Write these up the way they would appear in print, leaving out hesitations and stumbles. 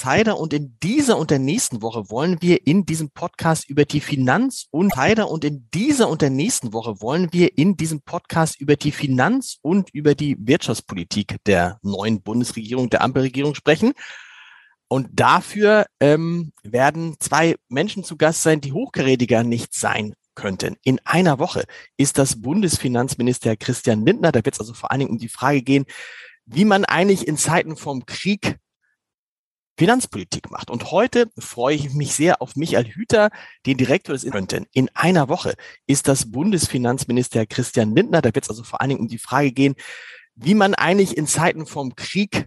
Insider und in dieser und der nächsten Woche wollen wir in diesem Podcast über die Finanz- und über die Wirtschaftspolitik der neuen Bundesregierung, der Ampelregierung sprechen. Und dafür werden zwei Menschen zu Gast sein, die hochkarätiger nicht sein könnten. In einer Woche ist das Bundesfinanzminister Christian Lindner. Da wird es also vor allen Dingen um die Frage gehen, wie man eigentlich in Zeiten vom Krieg Finanzpolitik macht. Und heute freue ich mich sehr auf Michael Hüter, den Direktor des In einer Woche ist das Bundesfinanzminister Christian Lindner. Da wird es also vor allen Dingen um die Frage gehen, wie man eigentlich in Zeiten vom Krieg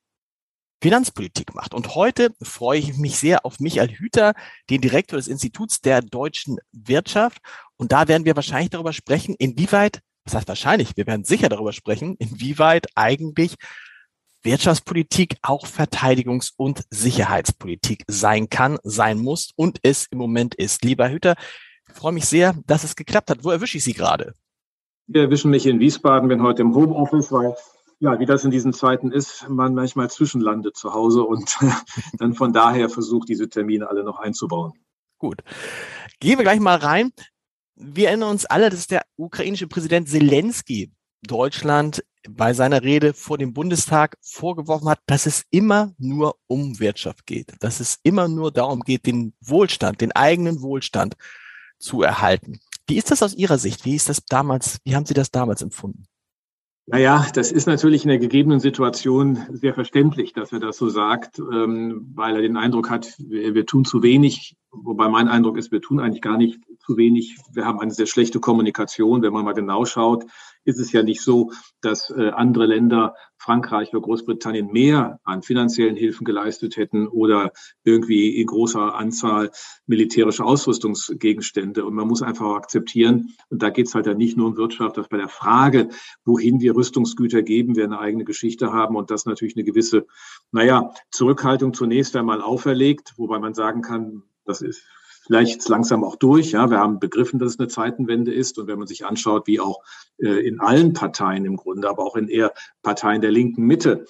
Finanzpolitik macht. Und heute freue ich mich sehr auf Michael Hüter, den Direktor des Instituts der deutschen Wirtschaft. Und da werden wir wahrscheinlich darüber sprechen, inwieweit, das heißt wahrscheinlich, wir werden sicher darüber sprechen, inwieweit eigentlich Wirtschaftspolitik auch Verteidigungs- und Sicherheitspolitik sein kann, sein muss und es im Moment ist. Lieber Hüter, ich freue mich sehr, dass es geklappt hat. Wo erwische ich Sie gerade? Wir erwischen mich in Wiesbaden, bin heute im Homeoffice, weil, ja, wie das in diesen Zeiten ist, man manchmal zwischenlandet zu Hause und dann von daher versucht, diese Termine alle noch einzubauen. Gut. Gehen wir gleich mal rein. Wir erinnern uns alle, dass der ukrainische Präsident Zelensky Deutschland bei seiner Rede vor dem Bundestag vorgeworfen hat, dass es immer nur um Wirtschaft geht, dass es immer nur darum geht, den Wohlstand, den eigenen Wohlstand zu erhalten. Wie ist das aus Ihrer Sicht? Wie haben Sie das damals empfunden? Naja, das ist natürlich in der gegebenen Situation sehr verständlich, dass er das so sagt, weil er den Eindruck hat, wir tun zu wenig. Wobei mein Eindruck ist, wir tun eigentlich gar nicht zu wenig. Wir haben eine sehr schlechte Kommunikation. Wenn man mal genau schaut, ist es ja nicht so, dass andere Länder, Frankreich oder Großbritannien, mehr an finanziellen Hilfen geleistet hätten oder irgendwie in großer Anzahl militärische Ausrüstungsgegenstände. Und man muss einfach akzeptieren, und da geht es halt ja nicht nur um Wirtschaft, dass bei der Frage, wohin wir Rüstungsgüter geben, wir eine eigene Geschichte haben und das natürlich eine gewisse, Zurückhaltung zunächst einmal auferlegt, wobei man sagen kann, das ist vielleicht langsam auch durch. Ja, wir haben begriffen, dass es eine Zeitenwende ist. Und wenn man sich anschaut, wie auch in allen Parteien im Grunde, aber auch in eher Parteien der linken Mitte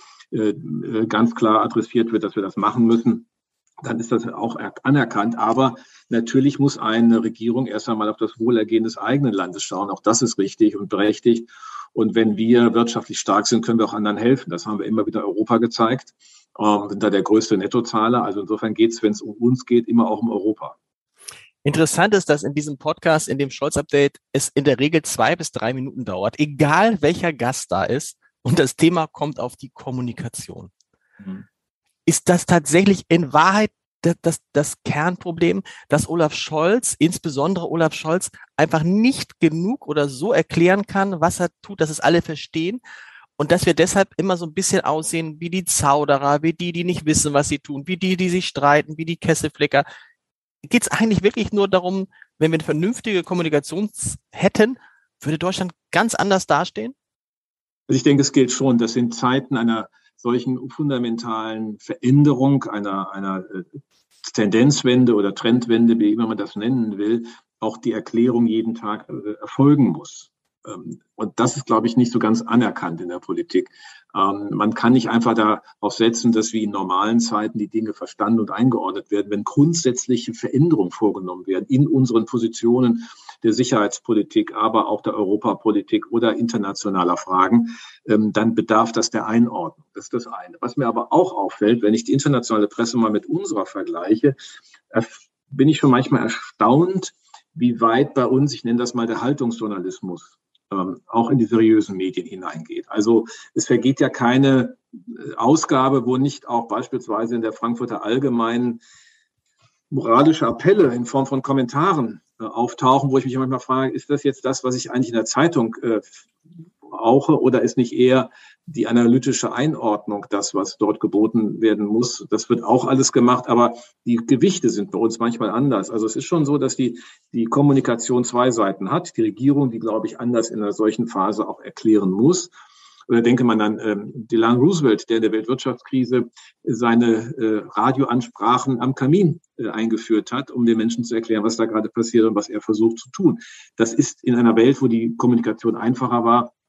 ganz klar adressiert wird, dass wir das machen müssen, dann ist das auch anerkannt. Aber natürlich muss eine Regierung erst einmal auf das Wohlergehen des eigenen Landes schauen. Auch das ist richtig und berechtigt. Und wenn wir wirtschaftlich stark sind, können wir auch anderen helfen. Das haben wir immer wieder Europa gezeigt. Sind da der größte Nettozahler. Also insofern geht es, wenn es um uns geht, immer auch um Europa. Interessant ist, dass in diesem Podcast, in dem Scholz-Update, es in der Regel 2 bis 3 Minuten dauert, egal welcher Gast da ist. Und das Thema kommt auf die Kommunikation. Ist das tatsächlich in Wahrheit das Kernproblem, dass insbesondere Olaf Scholz, einfach nicht genug oder so erklären kann, was er tut, dass es alle verstehen? Und dass wir deshalb immer so ein bisschen aussehen wie die Zauderer, wie die nicht wissen, was sie tun, wie die sich streiten, wie die Kesselflicker. Geht es eigentlich wirklich nur darum, wenn wir eine vernünftige Kommunikation hätten, würde Deutschland ganz anders dastehen? Also ich denke, es gilt schon, dass in Zeiten einer solchen fundamentalen Veränderung, einer Tendenzwende oder Trendwende, wie immer man das nennen will, auch die Erklärung jeden Tag erfolgen muss. Und das ist, glaube ich, nicht so ganz anerkannt in der Politik. Man kann nicht einfach darauf setzen, dass wie in normalen Zeiten die Dinge verstanden und eingeordnet werden. Wenn grundsätzliche Veränderungen vorgenommen werden in unseren Positionen der Sicherheitspolitik, aber auch der Europapolitik oder internationaler Fragen, dann bedarf das der Einordnung. Das ist das eine. Was mir aber auch auffällt, wenn ich die internationale Presse mal mit unserer vergleiche, bin ich schon manchmal erstaunt, wie weit bei uns, ich nenne das mal der Haltungsjournalismus, auch in die seriösen Medien hineingeht. Also es vergeht ja keine Ausgabe, wo nicht auch beispielsweise in der Frankfurter Allgemeinen moralische Appelle in Form von Kommentaren auftauchen, wo ich mich manchmal frage, ist das jetzt das, was ich eigentlich in der Zeitung brauche, oder ist nicht eher die analytische Einordnung das, was dort geboten werden muss? Das wird auch alles gemacht, aber die Gewichte sind bei uns manchmal anders. Also es ist schon so, dass die Kommunikation zwei Seiten hat. Die Regierung, die, glaube ich, anders in einer solchen Phase auch erklären muss. Oder denke man an Delano Roosevelt, der in der Weltwirtschaftskrise seine Radioansprachen am Kamin eingeführt hat, um den Menschen zu erklären, was da gerade passiert und was er versucht zu tun. Das ist in einer Welt, wo die Kommunikation einfacher war,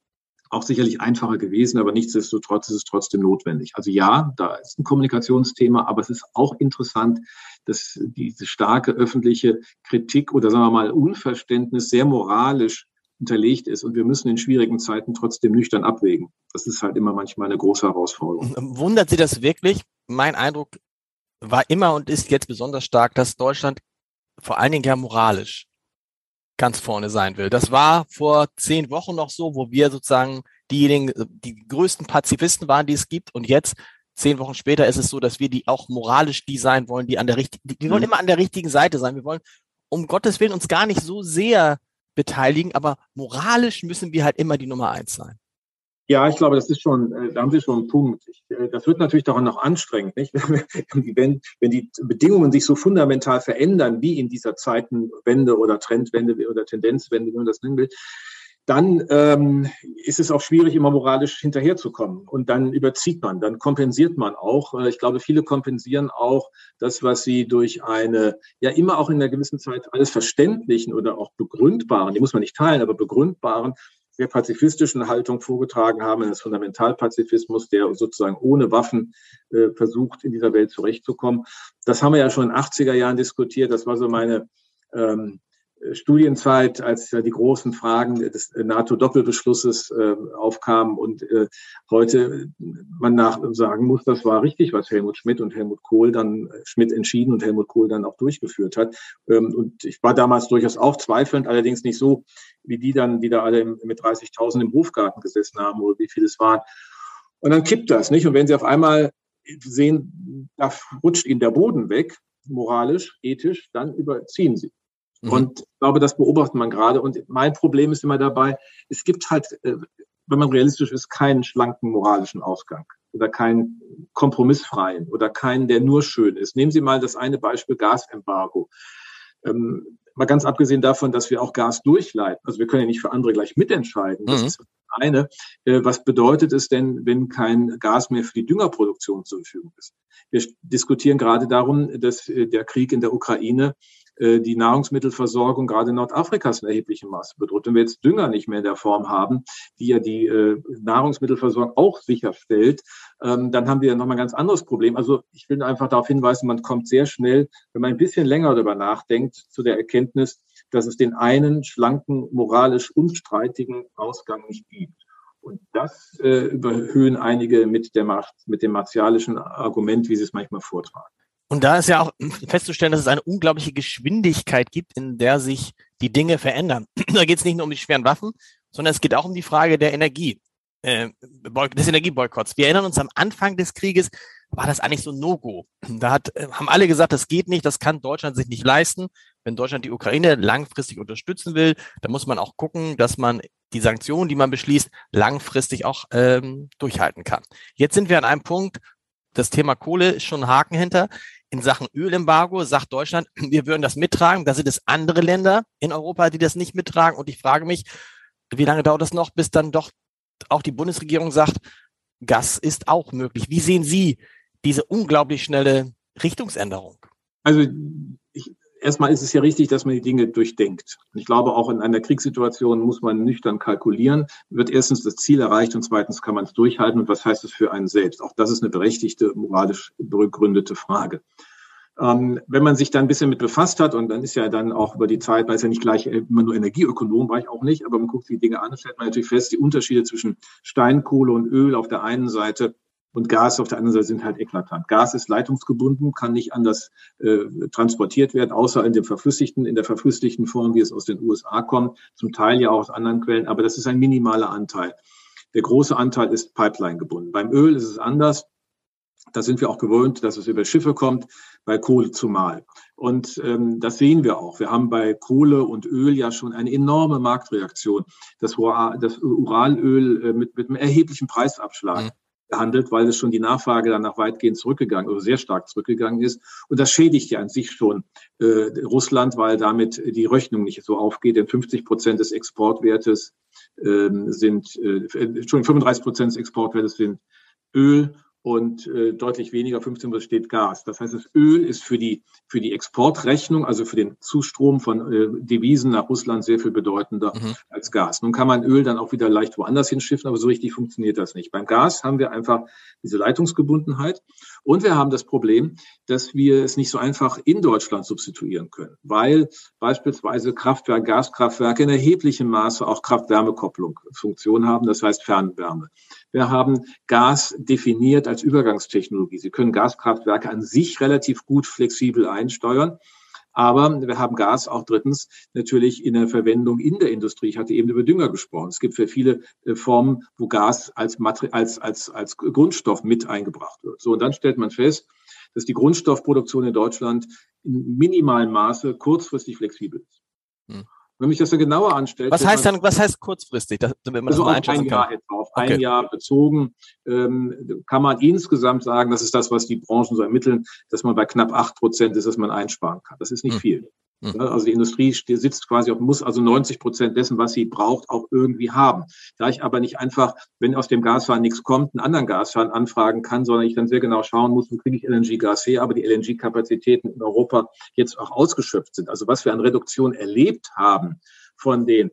auch sicherlich einfacher gewesen, aber nichtsdestotrotz ist es trotzdem notwendig. Also ja, da ist ein Kommunikationsthema, aber es ist auch interessant, dass diese starke öffentliche Kritik oder sagen wir mal Unverständnis sehr moralisch unterlegt ist und wir müssen in schwierigen Zeiten trotzdem nüchtern abwägen. Das ist halt immer manchmal eine große Herausforderung. Wundert Sie das wirklich? Mein Eindruck war immer und ist jetzt besonders stark, dass Deutschland vor allen Dingen ja moralisch ganz vorne sein will. Das war vor 10 Wochen noch so, wo wir sozusagen diejenigen, die größten Pazifisten waren, die es gibt. Und jetzt, 10 Wochen später, ist es so, dass wir die auch moralisch die sein wollen, die wir wollen immer an der richtigen Seite sein. Wir wollen um Gottes Willen uns gar nicht so sehr beteiligen, aber moralisch müssen wir halt immer die Nummer 1 sein. Ja, ich glaube, das ist schon, da haben Sie schon einen Punkt. Das wird natürlich daran noch anstrengend, nicht? Wenn die Bedingungen sich so fundamental verändern, wie in dieser Zeitenwende oder Trendwende oder Tendenzwende, wie man das nennen will, dann ist es auch schwierig, immer moralisch hinterherzukommen. Und dann überzieht man, dann kompensiert man auch. Ich glaube, viele kompensieren auch das, was sie durch eine, ja immer auch in einer gewissen Zeit alles verständlichen oder auch begründbaren, die muss man nicht teilen, aber begründbaren, sehr pazifistischen Haltung vorgetragen haben, des Fundamentalpazifismus, der sozusagen ohne Waffen versucht, in dieser Welt zurechtzukommen. Das haben wir ja schon in den 80er Jahren diskutiert. Das war so meine Studienzeit, als die großen Fragen des NATO-Doppelbeschlusses aufkamen und heute man sagen muss, das war richtig, was Helmut Schmidt und Helmut Kohl dann, Schmidt entschieden und Helmut Kohl dann auch durchgeführt hat. Und ich war damals durchaus auch zweifelnd, allerdings nicht so, wie die da alle mit 30.000 im Hofgarten gesessen haben oder wie viele es waren. Und dann kippt das, nicht? Und wenn Sie auf einmal sehen, da rutscht Ihnen der Boden weg, moralisch, ethisch, dann überziehen Sie. Und ich glaube, das beobachtet man gerade. Und mein Problem ist immer dabei, es gibt halt, wenn man realistisch ist, keinen schlanken moralischen Ausgang oder keinen kompromissfreien oder keinen, der nur schön ist. Nehmen Sie mal das eine Beispiel Gasembargo. Mal ganz abgesehen davon, dass wir auch Gas durchleiten. Also wir können ja nicht für andere gleich mitentscheiden. Das ist das eine. Was bedeutet es denn, wenn kein Gas mehr für die Düngerproduktion zur Verfügung ist? Wir diskutieren gerade darum, dass der Krieg in der Ukraine die Nahrungsmittelversorgung gerade Nordafrikas in erheblichem Maße bedroht. Wenn wir jetzt Dünger nicht mehr in der Form haben, die ja die Nahrungsmittelversorgung auch sicherstellt, dann haben wir nochmal ein ganz anderes Problem. Also ich will einfach darauf hinweisen, man kommt sehr schnell, wenn man ein bisschen länger darüber nachdenkt, zu der Erkenntnis, dass es den einen schlanken, moralisch unstreitigen Ausgang nicht gibt. Und das überhöhen einige mit dem martialischen Argument, wie sie es manchmal vortragen. Und da ist ja auch festzustellen, dass es eine unglaubliche Geschwindigkeit gibt, in der sich die Dinge verändern. Da geht es nicht nur um die schweren Waffen, sondern es geht auch um die Frage der Energie, des Energieboykotts. Wir erinnern uns, am Anfang des Krieges war das eigentlich so ein No-Go. Da haben alle gesagt, das geht nicht, das kann Deutschland sich nicht leisten. Wenn Deutschland die Ukraine langfristig unterstützen will, dann muss man auch gucken, dass man die Sanktionen, die man beschließt, langfristig auch durchhalten kann. Jetzt sind wir an einem Punkt, das Thema Kohle ist schon ein Haken hinter. In Sachen Ölembargo sagt Deutschland, wir würden das mittragen. Da sind es andere Länder in Europa, die das nicht mittragen. Und ich frage mich, wie lange dauert das noch, bis dann doch auch die Bundesregierung sagt, Gas ist auch möglich. Wie sehen Sie diese unglaublich schnelle Richtungsänderung? Also erstmal ist es ja richtig, dass man die Dinge durchdenkt. Und ich glaube, auch in einer Kriegssituation muss man nüchtern kalkulieren. Wird erstens das Ziel erreicht und zweitens kann man es durchhalten. Und was heißt es für einen selbst? Auch das ist eine berechtigte, moralisch begründete Frage. Wenn man sich da ein bisschen mit befasst hat, und dann ist ja dann auch über die Zeit, man ist ja nicht gleich immer nur Energieökonom, war ich auch nicht, aber man guckt die Dinge an, stellt man natürlich fest, die Unterschiede zwischen Steinkohle und Öl auf der einen Seite und Gas auf der anderen Seite sind halt eklatant. Gas ist leitungsgebunden, kann nicht anders transportiert werden, außer in der verflüssigten Form, wie es aus den USA kommt, zum Teil ja auch aus anderen Quellen, aber das ist ein minimaler Anteil. Der große Anteil ist Pipeline gebunden. Beim Öl ist es anders. Da sind wir auch gewöhnt, dass es über Schiffe kommt, bei Kohle zumal. Und das sehen wir auch. Wir haben bei Kohle und Öl ja schon eine enorme Marktreaktion. Das Uralöl mit einem erheblichen Preisabschlag gehandelt, weil es schon die Nachfrage danach weitgehend zurückgegangen oder sehr stark zurückgegangen ist. Und das schädigt ja an sich schon Russland, weil damit die Rechnung nicht so aufgeht. Denn 50% des Exportwertes 35% des Exportwertes sind Öl und deutlich weniger, 15% steht Gas. Das heißt, das Öl ist für die Exportrechnung, also für den Zustrom von Devisen nach Russland sehr viel bedeutender als Gas. Nun kann man Öl dann auch wieder leicht woanders hinschiffen, aber so richtig funktioniert das nicht. Beim Gas haben wir einfach diese Leitungsgebundenheit und wir haben das Problem, dass wir es nicht so einfach in Deutschland substituieren können, weil beispielsweise Gaskraftwerke in erheblichem Maße auch Kraft-Wärme-Kopplung Funktion haben, das heißt Fernwärme. Wir haben Gas definiert als Übergangstechnologie. Sie können Gaskraftwerke an sich relativ gut flexibel einsteuern. Aber wir haben Gas auch drittens natürlich in der Verwendung in der Industrie. Ich hatte eben über Dünger gesprochen. Es gibt für viele Formen, wo Gas als Grundstoff mit eingebracht wird. So, und dann stellt man fest, dass die Grundstoffproduktion in Deutschland in minimalem Maße kurzfristig flexibel ist. Wenn man sich das dann genauer anstellt. Was heißt kurzfristig, wenn man also das mal einschätzen kann? Auf ein Jahr bezogen kann man insgesamt sagen, das ist das, was die Branchen so ermitteln, dass man bei knapp 8% ist, dass man einsparen kann. Das ist nicht viel. Also die Industrie sitzt quasi muss also 90% dessen, was sie braucht, auch irgendwie haben. Da ich aber nicht einfach, wenn aus dem Gashahn nichts kommt, einen anderen Gashahn anfragen kann, sondern ich dann sehr genau schauen muss, wo kriege ich LNG-Gas her, aber die LNG-Kapazitäten in Europa jetzt auch ausgeschöpft sind. Also was wir an Reduktion erlebt haben von den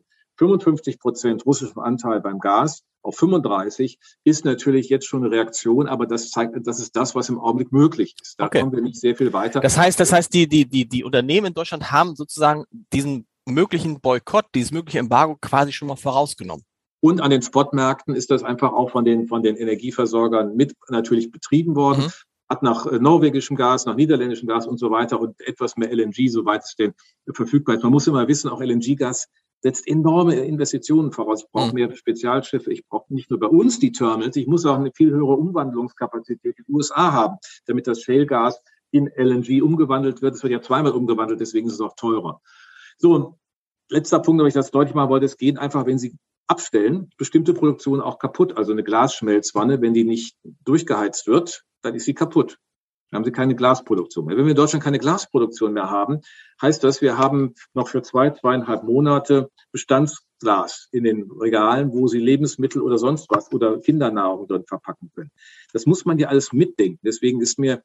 55% russischem Anteil beim Gas auf 35 ist natürlich jetzt schon eine Reaktion, aber das zeigt, das ist das, was im Augenblick möglich ist. Da kommen wir nicht sehr viel weiter. Das heißt, die Unternehmen in Deutschland haben sozusagen diesen möglichen Boykott, dieses mögliche Embargo quasi schon mal vorausgenommen. Und an den Spotmärkten ist das einfach auch von den Energieversorgern mit natürlich betrieben worden. Hat nach norwegischem Gas, nach niederländischem Gas und so weiter und etwas mehr LNG, soweit es denn verfügbar ist. Man muss immer wissen, auch LNG-Gas setzt enorme Investitionen voraus. Ich brauche mehr Spezialschiffe. Ich brauche nicht nur bei uns die Terminals. Ich muss auch eine viel höhere Umwandlungskapazität in den USA haben, damit das Shale-Gas in LNG umgewandelt wird. Es wird ja zweimal umgewandelt, deswegen ist es auch teurer. So, und letzter Punkt, wenn ich das deutlich machen wollte, es geht einfach, wenn Sie abstellen, bestimmte Produktionen auch kaputt. Also eine Glasschmelzwanne, wenn die nicht durchgeheizt wird, dann ist sie kaputt. Dann haben Sie keine Glasproduktion mehr. Wenn wir in Deutschland keine Glasproduktion mehr haben, heißt das, wir haben noch für 2,5 Monate Bestandsglas in den Regalen, wo Sie Lebensmittel oder sonst was oder Kindernahrung drin verpacken können. Das muss man ja alles mitdenken. Deswegen ist mir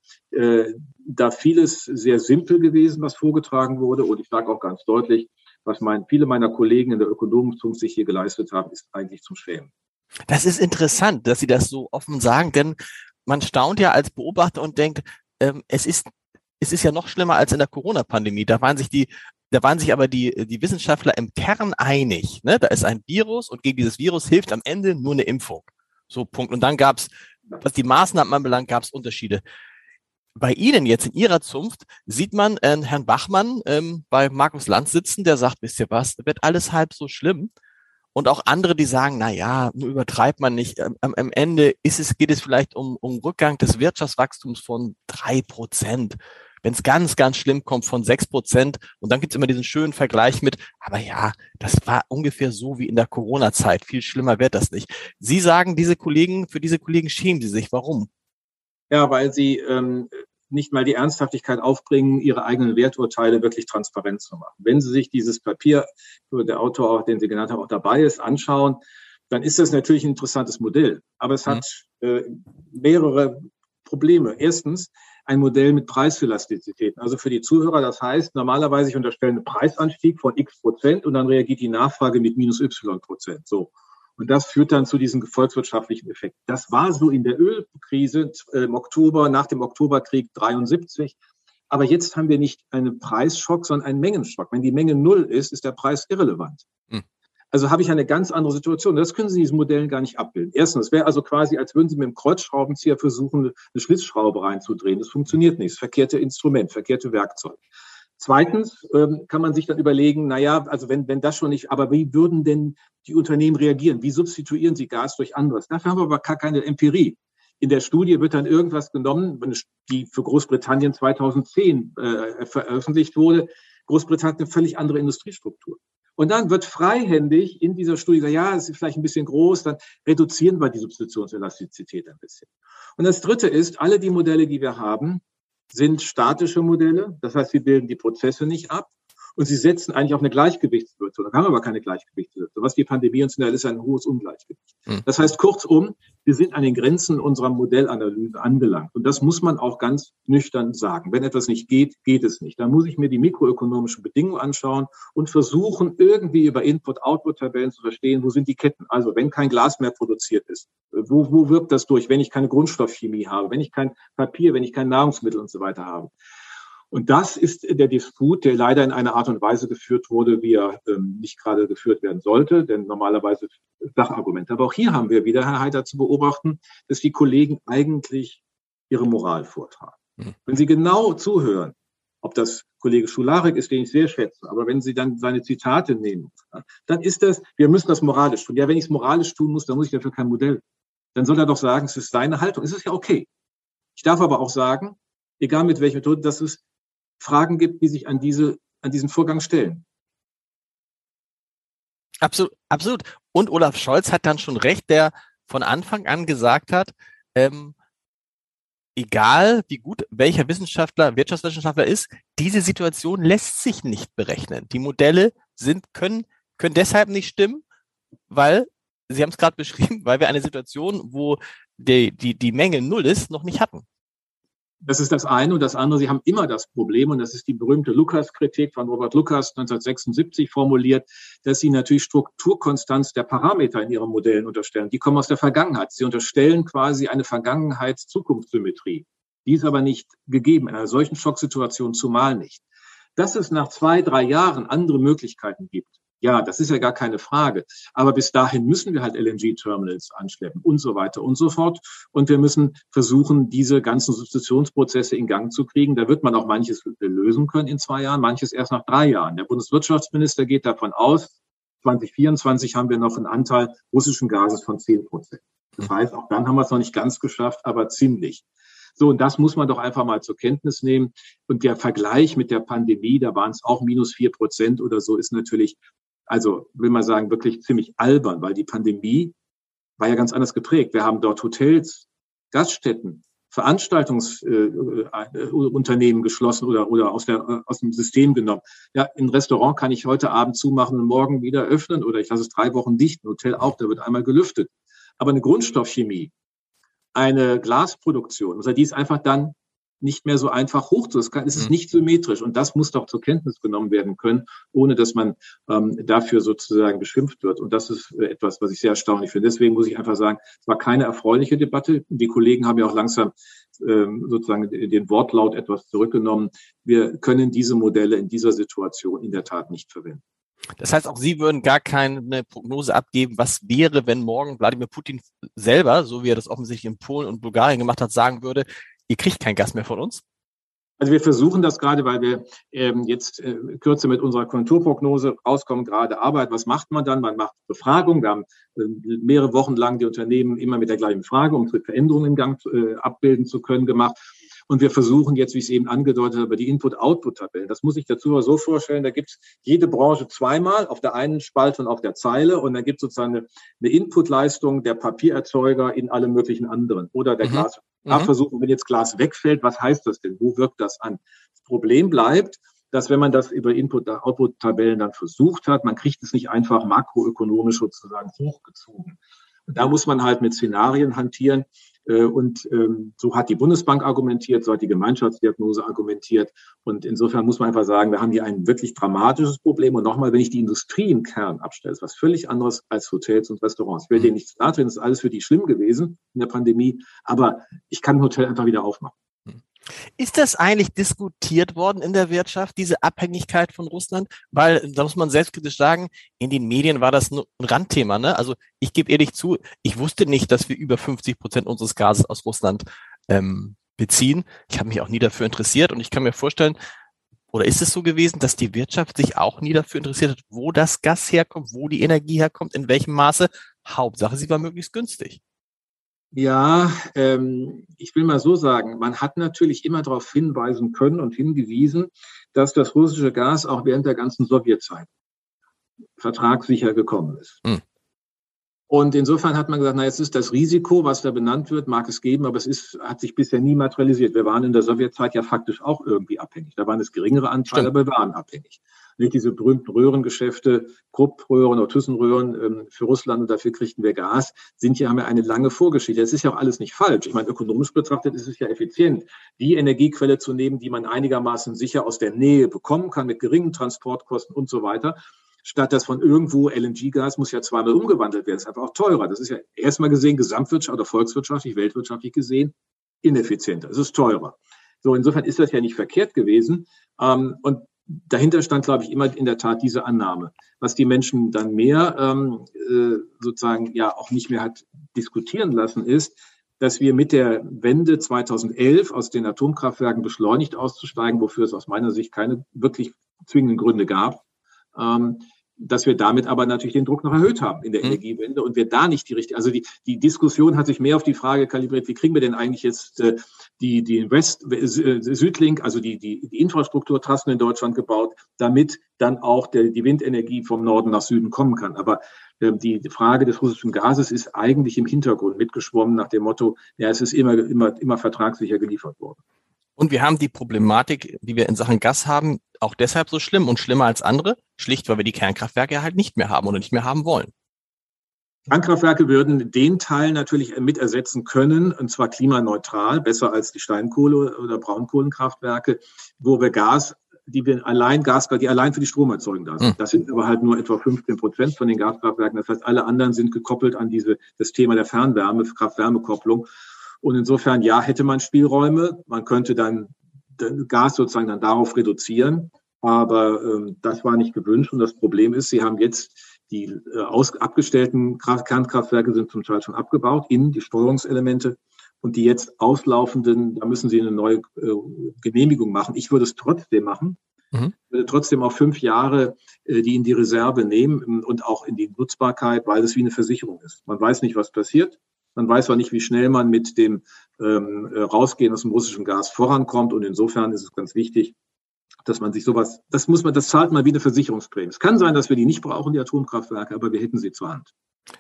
da vieles sehr simpel gewesen, was vorgetragen wurde. Und ich sage auch ganz deutlich, was viele meiner Kollegen in der Ökonomenzunft sich hier geleistet haben, ist eigentlich zum Schämen. Das ist interessant, dass Sie das so offen sagen, denn man staunt ja als Beobachter und denkt, es ist ja noch schlimmer als in der Corona-Pandemie. Da waren sich aber die Wissenschaftler im Kern einig. Ne? Da ist ein Virus und gegen dieses Virus hilft am Ende nur eine Impfung. So, Punkt. Und dann gab's, was die Maßnahmen anbelangt, gab's Unterschiede. Bei Ihnen jetzt in Ihrer Zunft sieht man Herrn Bachmann bei Markus Lanz sitzen, der sagt, wisst ihr was, wird alles halb so schlimm. Und auch andere, die sagen, na ja, nur übertreibt man nicht. Am Ende geht es vielleicht um Rückgang des Wirtschaftswachstums von 3%. Wenn es ganz, ganz schlimm kommt, von 6%. Und dann gibt es immer diesen schönen Vergleich mit, aber ja, das war ungefähr so wie in der Corona-Zeit. Viel schlimmer wird das nicht. Sie sagen, für diese Kollegen schämen Sie sich. Warum? Ja, weil sie nicht mal die Ernsthaftigkeit aufbringen, ihre eigenen Werturteile wirklich transparent zu machen. Wenn Sie sich dieses Papier, wo der Autor, den Sie genannt haben, auch dabei ist, anschauen, dann ist das natürlich ein interessantes Modell. Aber es hat mehrere Probleme. Erstens, ein Modell mit Preiselastizitäten. Also für die Zuhörer, das heißt, normalerweise ich unterstelle einen Preisanstieg von x% und dann reagiert die Nachfrage mit minus y%. So. Und das führt dann zu diesem volkswirtschaftlichen Effekt. Das war so in der Ölkrise im Oktober, nach dem Oktoberkrieg 73. Aber jetzt haben wir nicht einen Preisschock, sondern einen Mengenschock. Wenn die Menge 0 ist, ist der Preis irrelevant. Also habe ich eine ganz andere Situation. Das können Sie in diesen Modellen gar nicht abbilden. Erstens, es wäre also quasi, als würden Sie mit einem Kreuzschraubenzieher versuchen, eine Schlitzschraube reinzudrehen. Das funktioniert nicht. Das verkehrte Instrument, verkehrte Werkzeug. Zweitens kann man sich dann überlegen, naja, also wenn das schon nicht, aber wie würden denn die Unternehmen reagieren? Wie substituieren sie Gas durch anderes? Dafür haben wir aber gar keine Empirie. In der Studie wird dann irgendwas genommen, die für Großbritannien 2010 veröffentlicht wurde. Großbritannien hat eine völlig andere Industriestruktur. Und dann wird freihändig in dieser Studie gesagt, ja, das ist vielleicht ein bisschen groß, dann reduzieren wir die Substitutionselastizität ein bisschen. Und das Dritte ist, alle die Modelle, die wir haben, sind statische Modelle. Das heißt, wir bilden die Prozesse nicht ab. Und sie setzen eigentlich auf eine Gleichgewichtssituation. Da haben wir aber keine Gleichgewichtssituation. Was die Pandemie uns nennt, ist ein hohes Ungleichgewicht. Das heißt, kurzum, wir sind an den Grenzen unserer Modellanalyse angelangt. Und das muss man auch ganz nüchtern sagen. Wenn etwas nicht geht, geht es nicht. Dann muss ich mir die mikroökonomischen Bedingungen anschauen und versuchen, irgendwie über Input-Output-Tabellen zu verstehen, wo sind die Ketten. Also wenn kein Glas mehr produziert ist, wo wirkt das durch, wenn ich keine Grundstoffchemie habe, wenn ich kein Papier, wenn ich kein Nahrungsmittel und so weiter habe. Und das ist der Disput, der leider in einer Art und Weise geführt wurde, wie er nicht gerade geführt werden sollte, denn normalerweise Sachargumente. Aber auch hier haben wir wieder, Herr Heiter, zu beobachten, dass die Kollegen eigentlich ihre Moral vortragen. Wenn Sie genau zuhören, ob das Kollege Schularek ist, den ich sehr schätze, aber wenn Sie dann seine Zitate nehmen, dann ist das, wir müssen das moralisch tun. Ja, wenn ich es moralisch tun muss, dann muss ich dafür kein Modell. Dann soll er doch sagen, es ist seine Haltung. Es ist ja okay. Ich darf aber auch sagen, egal mit welcher Methode, dass es Fragen gibt, die sich an diesen Vorgang stellen. Absolut, absolut. Und Olaf Scholz hat dann schon recht, der von Anfang an gesagt hat, egal wie gut welcher Wirtschaftswissenschaftler ist, diese Situation lässt sich nicht berechnen. Die Modelle können deshalb nicht stimmen, weil, Sie haben es gerade beschrieben, weil wir eine Situation, wo die Menge null ist, noch nicht hatten. Das ist das eine. Und das andere, Sie haben immer das Problem, und das ist die berühmte Lucas-Kritik von Robert Lucas 1976 formuliert, dass Sie natürlich Strukturkonstanz der Parameter in Ihren Modellen unterstellen. Die kommen aus der Vergangenheit. Sie unterstellen quasi eine Vergangenheits-Zukunftssymmetrie. Die ist aber nicht gegeben, in einer solchen Schocksituation zumal nicht. Dass es nach 2-3 Jahren andere Möglichkeiten gibt, ja, das ist ja gar keine Frage. Aber bis dahin müssen wir halt LNG-Terminals anschleppen und so weiter und so fort. Und wir müssen versuchen, diese ganzen Substitutionsprozesse in Gang zu kriegen. Da wird man auch manches lösen können in 2 Jahren, manches erst nach 3 Jahren. Der Bundeswirtschaftsminister geht davon aus, 2024 haben wir noch einen Anteil russischen Gases von 10%. Das heißt, auch dann haben wir es noch nicht ganz geschafft, aber ziemlich. So, und das muss man doch einfach mal zur Kenntnis nehmen. Und der Vergleich mit der Pandemie, da waren es auch -4% oder so, ist natürlich, also will man sagen, wirklich ziemlich albern, weil die Pandemie war ja ganz anders geprägt. Wir haben dort Hotels, Gaststätten, Veranstaltungsunternehmen geschlossen oder aus dem System genommen. Ja, ein Restaurant kann ich heute Abend zumachen und morgen wieder öffnen oder ich lasse es 3 Wochen dicht. Ein Hotel auch, da wird einmal gelüftet. Aber eine Grundstoffchemie, eine Glasproduktion, also die ist einfach dann nicht mehr so einfach hoch. Es ist nicht symmetrisch und das muss doch zur Kenntnis genommen werden können, ohne dass man dafür sozusagen beschimpft wird. Und das ist etwas, was ich sehr erstaunlich finde. Deswegen muss ich einfach sagen, es war keine erfreuliche Debatte. Die Kollegen haben ja auch langsam sozusagen den Wortlaut etwas zurückgenommen. Wir können diese Modelle in dieser Situation in der Tat nicht verwenden. Das heißt, auch Sie würden gar keine Prognose abgeben, was wäre, wenn morgen Wladimir Putin selber, so wie er das offensichtlich in Polen und Bulgarien gemacht hat, sagen würde, ihr kriegt kein Gas mehr von uns? Also wir versuchen das gerade, weil wir jetzt kürzer mit unserer Konjunkturprognose rauskommen, gerade Arbeit. Was macht man dann? Man macht Befragung. Wir haben mehrere Wochen lang die Unternehmen immer mit der gleichen Frage, um Veränderungen in Gang abbilden zu können, gemacht. Und wir versuchen jetzt, wie ich es eben angedeutet habe, die Input-Output-Tabellen. Das muss ich dazu so vorstellen, da gibt es jede Branche zweimal, auf der einen Spalte und auf der Zeile. Und dann gibt es sozusagen eine Inputleistung der Papiererzeuger in alle möglichen anderen. Oder der Glas. Da versuchen, wenn jetzt Glas wegfällt, was heißt das denn? Wo wirkt das an? Das Problem bleibt, dass wenn man das über Input-Output-Tabellen dann versucht hat, man kriegt es nicht einfach makroökonomisch sozusagen hochgezogen. Und da muss man halt mit Szenarien hantieren. Und so hat die Bundesbank argumentiert, so hat die Gemeinschaftsdiagnose argumentiert. Und insofern muss man einfach sagen, wir haben hier ein wirklich dramatisches Problem. Und nochmal, wenn ich die Industrie im Kern abstelle, ist was völlig anderes als Hotels und Restaurants. Ich will denen nichts nahe treten, das ist alles für die schlimm gewesen in der Pandemie. Aber ich kann ein Hotel einfach wieder aufmachen. Ist das eigentlich diskutiert worden in der Wirtschaft, diese Abhängigkeit von Russland? Weil, da muss man selbstkritisch sagen, in den Medien war das nur ein Randthema, ne? Also ich gebe ehrlich zu, ich wusste nicht, dass wir über 50% unseres Gases aus Russland beziehen. Ich habe mich auch nie dafür interessiert und ich kann mir vorstellen, oder ist es so gewesen, dass die Wirtschaft sich auch nie dafür interessiert hat, wo das Gas herkommt, wo die Energie herkommt, in welchem Maße? Hauptsache, sie war möglichst günstig. Ja, ich will mal so sagen, man hat natürlich immer darauf hinweisen können und hingewiesen, dass das russische Gas auch während der ganzen Sowjetzeit vertragssicher gekommen ist. Und insofern hat man gesagt, na, jetzt ist das Risiko, was da benannt wird, mag es geben, aber hat sich bisher nie materialisiert. Wir waren in der Sowjetzeit ja faktisch auch irgendwie abhängig. Da waren es geringere Anteile, aber wir waren abhängig. Nicht diese berühmten Röhrengeschäfte, Krupp-Röhren oder Thyssen-Röhren für Russland und dafür kriegten wir Gas, haben ja eine lange Vorgeschichte. Das ist ja auch alles nicht falsch. Ich meine, ökonomisch betrachtet ist es ja effizient, die Energiequelle zu nehmen, die man einigermaßen sicher aus der Nähe bekommen kann, mit geringen Transportkosten und so weiter. Statt dass von irgendwo LNG-Gas muss ja zweimal umgewandelt werden. Das ist einfach auch teurer. Das ist ja erstmal gesehen gesamtwirtschaftlich oder volkswirtschaftlich, weltwirtschaftlich gesehen ineffizienter. Es ist teurer. So, insofern ist das ja nicht verkehrt gewesen. Und dahinter stand, glaube ich, immer in der Tat diese Annahme. Was die Menschen dann mehr sozusagen ja auch nicht mehr hat diskutieren lassen, ist, dass wir mit der Wende 2011 aus den Atomkraftwerken beschleunigt auszusteigen, wofür es aus meiner Sicht keine wirklich zwingenden Gründe gab, dass wir damit aber natürlich den Druck noch erhöht haben in der Energiewende und wir da nicht die richtige, also die Diskussion hat sich mehr auf die Frage kalibriert, wie kriegen wir denn eigentlich jetzt die Südlink, also die Infrastrukturtrassen in Deutschland gebaut, damit dann auch die Windenergie vom Norden nach Süden kommen kann. Aber die Frage des russischen Gases ist eigentlich im Hintergrund mitgeschwommen nach dem Motto, ja, es ist immer vertragssicher geliefert worden. Und wir haben die Problematik, die wir in Sachen Gas haben, auch deshalb so schlimm und schlimmer als andere, schlicht, weil wir die Kernkraftwerke halt nicht mehr haben oder nicht mehr haben wollen. Kernkraftwerke würden den Teil natürlich mit ersetzen können, und zwar klimaneutral, besser als die Steinkohle- oder Braunkohlenkraftwerke, wo wir die allein für die Stromerzeugung da sind. Das sind aber halt nur etwa 15% von den Gaskraftwerken. Das heißt, alle anderen sind gekoppelt an das Thema der Fernwärme, Kraft-Wärme-Kopplung. Und insofern, ja, hätte man Spielräume. Man könnte dann Gas sozusagen dann darauf reduzieren. Aber das war nicht gewünscht. Und das Problem ist, Sie haben jetzt die abgestellten Kernkraftwerke sind zum Teil schon abgebaut, die Steuerungselemente. Und die jetzt auslaufenden, da müssen Sie eine neue Genehmigung machen. Ich würde es trotzdem machen. Ich würde trotzdem auch 5 Jahre die in die Reserve nehmen und auch in die Nutzbarkeit, weil es wie eine Versicherung ist. Man weiß nicht, was passiert. Man weiß auch nicht, wie schnell man mit dem Rausgehen aus dem russischen Gas vorankommt. Und insofern ist es ganz wichtig, dass man sich sowas, das zahlt mal wie eine Versicherungsprämie. Es kann sein, dass wir die nicht brauchen, die Atomkraftwerke, aber wir hätten sie zur Hand.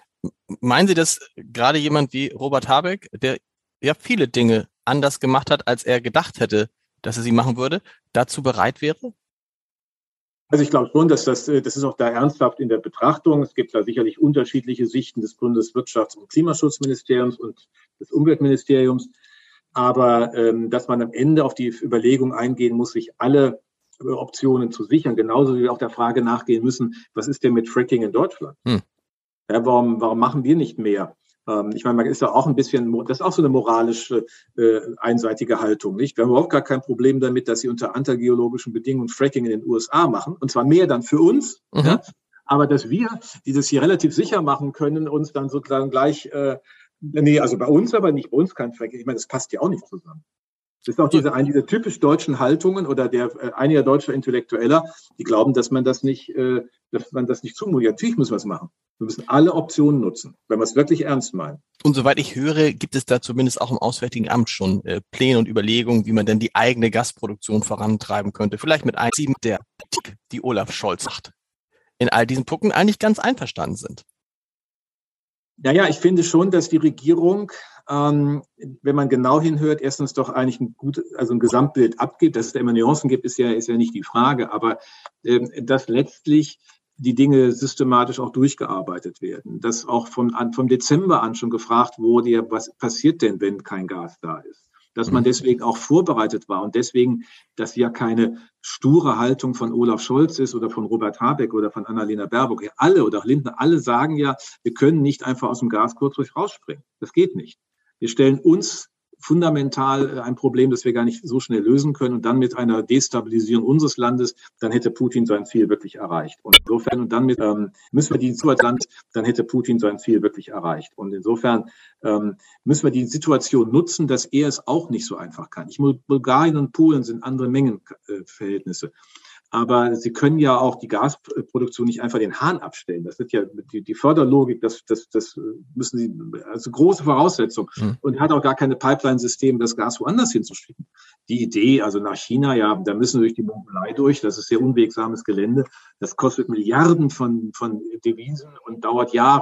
Meinen Sie, dass gerade jemand wie Robert Habeck, der ja viele Dinge anders gemacht hat, als er gedacht hätte, dass er sie machen würde, dazu bereit wäre? Also ich glaube schon, dass das ist auch da ernsthaft in der Betrachtung. Es gibt da sicherlich unterschiedliche Sichten des Bundeswirtschafts- und Klimaschutzministeriums und des Umweltministeriums. Aber dass man am Ende auf die Überlegung eingehen muss, sich alle Optionen zu sichern, genauso wie wir auch der Frage nachgehen müssen, was ist denn mit Fracking in Deutschland? Ja, warum machen wir nicht mehr? Ich meine, man ist ja auch ein bisschen, das ist auch so eine moralische, einseitige Haltung, nicht? Wir haben überhaupt gar kein Problem damit, dass sie unter antigeologischen Bedingungen Fracking in den USA machen, und zwar mehr dann für uns, ja? Aber dass wir, die das hier relativ sicher machen können, uns dann sozusagen gleich, also bei uns aber nicht, bei uns kein Fracking, ich meine, das passt ja auch nicht zusammen. Das ist auch diese typisch deutschen Haltungen oder einiger deutscher Intellektueller, die glauben, dass man das nicht zumutet. Natürlich müssen wir es machen. Wir müssen alle Optionen nutzen, wenn wir es wirklich ernst meinen. Und soweit ich höre, gibt es da zumindest auch im Auswärtigen Amt schon Pläne und Überlegungen, wie man denn die eigene Gasproduktion vorantreiben könnte. Vielleicht mit einem der Politik, die Olaf Scholz macht, in all diesen Punkten eigentlich ganz einverstanden sind. Ja, ich finde schon, dass die Regierung, wenn man genau hinhört, erstens doch eigentlich ein Gesamtbild abgibt. Dass es da immer Nuancen gibt, ist ja nicht die Frage, aber dass letztlich die Dinge systematisch auch durchgearbeitet werden. Dass auch vom Dezember an schon gefragt wurde, ja, was passiert denn, wenn kein Gas da ist? Dass man deswegen auch vorbereitet war und deswegen, dass ja keine sture Haltung von Olaf Scholz ist oder von Robert Habeck oder von Annalena Baerbock. Ja, alle oder Lindner, alle sagen ja, wir können nicht einfach aus dem Gas kurzfristig rausspringen. Das geht nicht. Wir stellen uns fundamental ein Problem, das wir gar nicht so schnell lösen können, und dann mit einer Destabilisierung unseres Landes, dann hätte Putin sein Ziel wirklich erreicht. Und insofern, und dann müssen wir dann hätte Putin sein Ziel wirklich erreicht. Und insofern müssen wir die Situation nutzen, dass er es auch nicht so einfach kann. Bulgarien und Polen sind andere Mengenverhältnisse. Aber sie können ja auch die Gasproduktion nicht einfach den Hahn abstellen. Das wird ja die Förderlogik, das müssen sie, also große Voraussetzung. Und hat auch gar keine Pipeline-System, das Gas woanders hinzuschicken. Die Idee, also nach China, ja, da müssen wir durch die Mongolei durch. Das ist sehr unwegsames Gelände. Das kostet Milliarden von Devisen und dauert Jahre.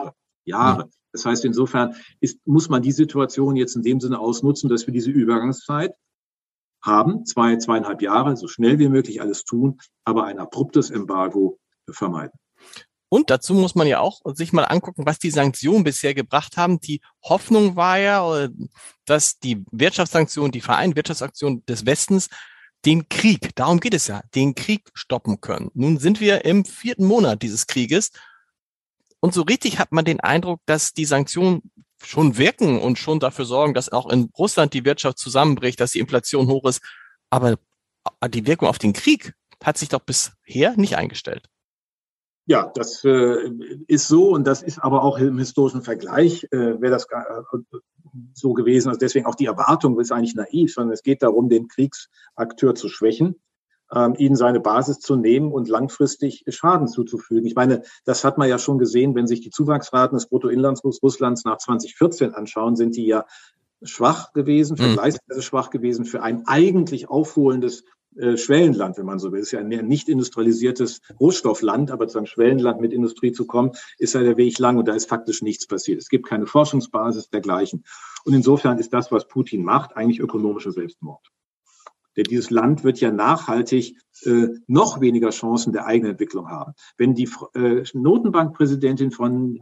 Jahre. Das heißt, insofern muss man die Situation jetzt in dem Sinne ausnutzen, dass wir diese Übergangszeit haben, 2,5 Jahre, so schnell wie möglich alles tun, aber ein abruptes Embargo vermeiden. Und dazu muss man ja auch sich mal angucken, was die Sanktionen bisher gebracht haben. Die Hoffnung war ja, dass die Wirtschaftssanktionen, die Vereinten Wirtschaftssanktionen des Westens den Krieg, darum geht es ja, den Krieg stoppen können. Nun sind wir im 4. Monat dieses Krieges und so richtig hat man den Eindruck, dass die Sanktionen schon wirken und schon dafür sorgen, dass auch in Russland die Wirtschaft zusammenbricht, dass die Inflation hoch ist. Aber die Wirkung auf den Krieg hat sich doch bisher nicht eingestellt. Ja, das ist so und das ist aber auch im historischen Vergleich, wäre das so gewesen. Also deswegen auch die Erwartung ist eigentlich naiv, sondern es geht darum, den Kriegsakteur zu schwächen, ihnen seine Basis zu nehmen und langfristig Schaden zuzufügen. Ich meine, das hat man ja schon gesehen, wenn sich die Zuwachsraten des Bruttoinlandsprodukts Russlands nach 2014 anschauen, sind die ja schwach gewesen, vergleichsweise schwach gewesen für ein eigentlich aufholendes Schwellenland, wenn man so will. Es ist ja ein nicht industrialisiertes Rohstoffland, aber zu einem Schwellenland mit Industrie zu kommen, ist ja der Weg lang und da ist faktisch nichts passiert. Es gibt keine Forschungsbasis dergleichen. Und insofern ist das, was Putin macht, eigentlich ökonomischer Selbstmord. Denn dieses Land wird ja nachhaltig noch weniger Chancen der eigenen Entwicklung haben. Wenn die Notenbankpräsidentin von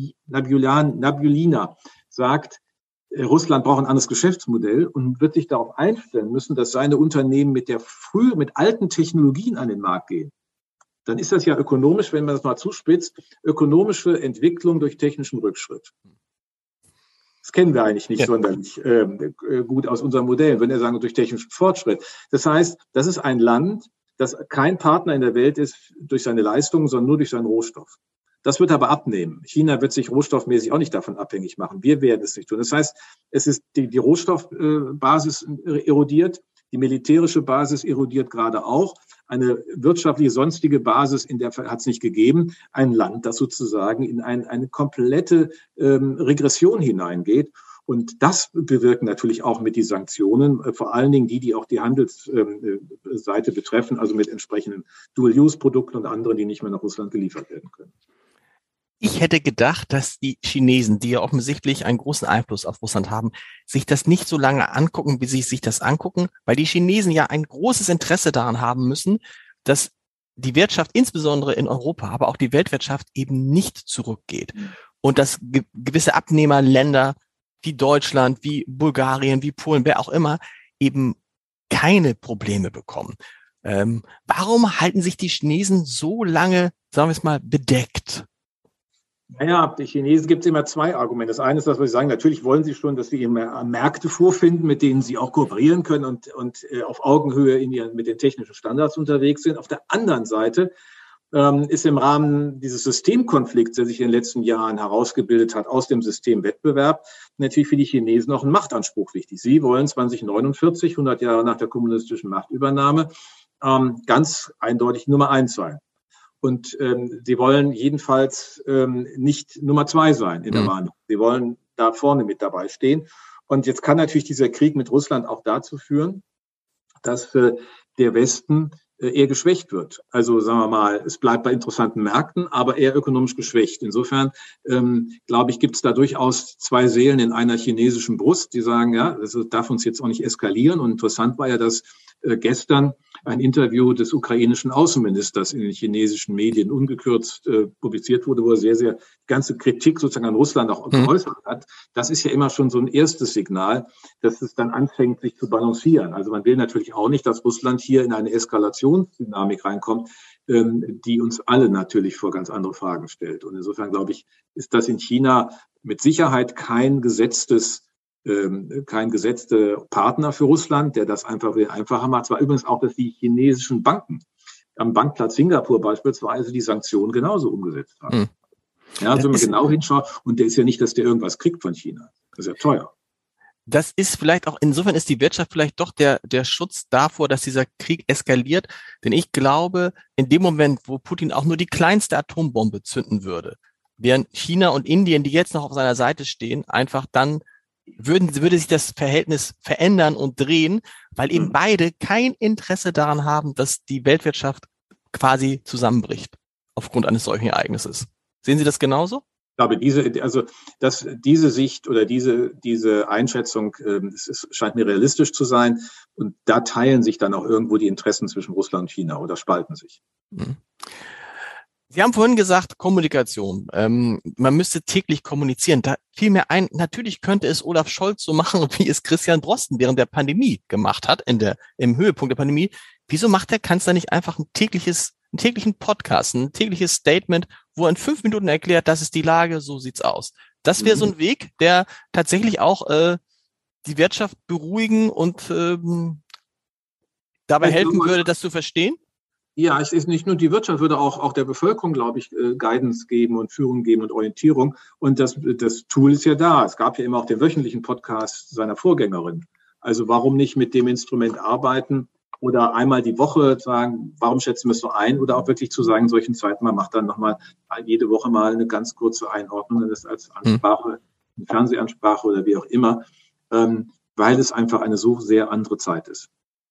Nabiullina sagt, Russland braucht ein anderes Geschäftsmodell und wird sich darauf einstellen müssen, dass seine Unternehmen mit alten Technologien an den Markt gehen. Dann ist das ja ökonomisch, wenn man das mal zuspitzt, ökonomische Entwicklung durch technischen Rückschritt. Das kennen wir eigentlich nicht sonderlich gut aus unserem Modell, wenn wir sagen, durch technischen Fortschritt. Das heißt, das ist ein Land, das kein Partner in der Welt ist durch seine Leistungen, sondern nur durch seinen Rohstoff. Das wird aber abnehmen. China wird sich rohstoffmäßig auch nicht davon abhängig machen. Wir werden es nicht tun. Das heißt, es ist die Rohstoffbasis erodiert, die militärische Basis erodiert gerade auch. Eine wirtschaftliche, sonstige Basis hat es nicht gegeben. Ein Land, das sozusagen in eine komplette Regression hineingeht. Und das bewirken natürlich auch mit die Sanktionen, vor allen Dingen die auch die Handelsseite betreffen, also mit entsprechenden Dual-Use-Produkten und anderen, die nicht mehr nach Russland geliefert werden können. Ich hätte gedacht, dass die Chinesen, die ja offensichtlich einen großen Einfluss auf Russland haben, sich das nicht so lange angucken, wie sie sich das angucken, weil die Chinesen ja ein großes Interesse daran haben müssen, dass die Wirtschaft, insbesondere in Europa, aber auch die Weltwirtschaft eben nicht zurückgeht. Und dass gewisse Abnehmerländer wie Deutschland, wie Bulgarien, wie Polen, wer auch immer, eben keine Probleme bekommen. Warum halten sich die Chinesen so lange, sagen wir es mal, bedeckt? Naja, die Chinesen gibt es immer zwei Argumente. Das eine ist, dass wir sagen, natürlich wollen sie schon, dass wir ihre Märkte vorfinden, mit denen sie auch kooperieren können und auf Augenhöhe mit den technischen Standards unterwegs sind. Auf der anderen Seite ist im Rahmen dieses Systemkonflikts, der sich in den letzten Jahren herausgebildet hat, aus dem Systemwettbewerb, natürlich für die Chinesen auch ein Machtanspruch wichtig. Sie wollen 2049, 100 Jahre nach der kommunistischen Machtübernahme, ganz eindeutig Nummer 1 sein. Und sie wollen jedenfalls nicht Nummer 2 sein in der Wahrnehmung. Sie wollen da vorne mit dabei stehen. Und jetzt kann natürlich dieser Krieg mit Russland auch dazu führen, dass der Westen eher geschwächt wird. Also sagen wir mal, es bleibt bei interessanten Märkten, aber eher ökonomisch geschwächt. Insofern, glaube ich, gibt es da durchaus zwei Seelen in einer chinesischen Brust, die sagen, ja, das darf uns jetzt auch nicht eskalieren. Und interessant war ja, dass gestern ein Interview des ukrainischen Außenministers in den chinesischen Medien ungekürzt publiziert wurde, wo er sehr die ganze Kritik sozusagen an Russland auch geäußert hat. Das ist ja immer schon so ein erstes Signal, dass es dann anfängt, sich zu balancieren. Also man will natürlich auch nicht, dass Russland hier in eine Eskalationsdynamik reinkommt, die uns alle natürlich vor ganz andere Fragen stellt. Und insofern, glaube ich, ist das in China mit Sicherheit kein gesetzter Partner für Russland, der das einfach einfacher macht. Es war übrigens auch, dass die chinesischen Banken am Bankplatz Singapur beispielsweise die Sanktionen genauso umgesetzt haben. Ja, also wenn man genau hinschaut, und der ist ja nicht, dass der irgendwas kriegt von China. Das ist ja teuer. Das ist vielleicht auch, insofern ist die Wirtschaft vielleicht doch der Schutz davor, dass dieser Krieg eskaliert. Denn ich glaube, in dem Moment, wo Putin auch nur die kleinste Atombombe zünden würde, während China und Indien, die jetzt noch auf seiner Seite stehen, einfach dann würde sich das Verhältnis verändern und drehen, weil eben beide kein Interesse daran haben, dass die Weltwirtschaft quasi zusammenbricht aufgrund eines solchen Ereignisses. Sehen Sie das genauso? glaube, diese Sicht oder diese Einschätzung, scheint mir realistisch zu sein. Und da teilen sich dann auch irgendwo die Interessen zwischen Russland und China oder spalten sich. Mhm. Sie haben vorhin gesagt, Kommunikation. Man müsste täglich kommunizieren. Da fiel mir ein, natürlich könnte es Olaf Scholz so machen, wie es Christian Drosten während der Pandemie gemacht hat, im Höhepunkt der Pandemie. Wieso macht der Kanzler nicht einfach einen täglichen Podcast, ein tägliches Statement, wo er in 5 Minuten erklärt, das ist die Lage, so sieht's aus. Das wäre so ein Weg, der tatsächlich auch die Wirtschaft beruhigen und dabei helfen würde, das zu verstehen? Ja, es ist nicht nur die Wirtschaft, würde auch der Bevölkerung, glaube ich, Guidance geben und Führung geben und Orientierung. Und das Tool ist ja da. Es gab ja immer auch den wöchentlichen Podcast seiner Vorgängerin. Also warum nicht mit dem Instrument arbeiten oder einmal die Woche sagen, warum schätzen wir es so ein? Oder auch wirklich zu sagen, in solchen Zeiten, man macht dann nochmal jede Woche mal eine ganz kurze Einordnung, das als Ansprache, eine Fernsehansprache oder wie auch immer, weil es einfach eine so sehr andere Zeit ist.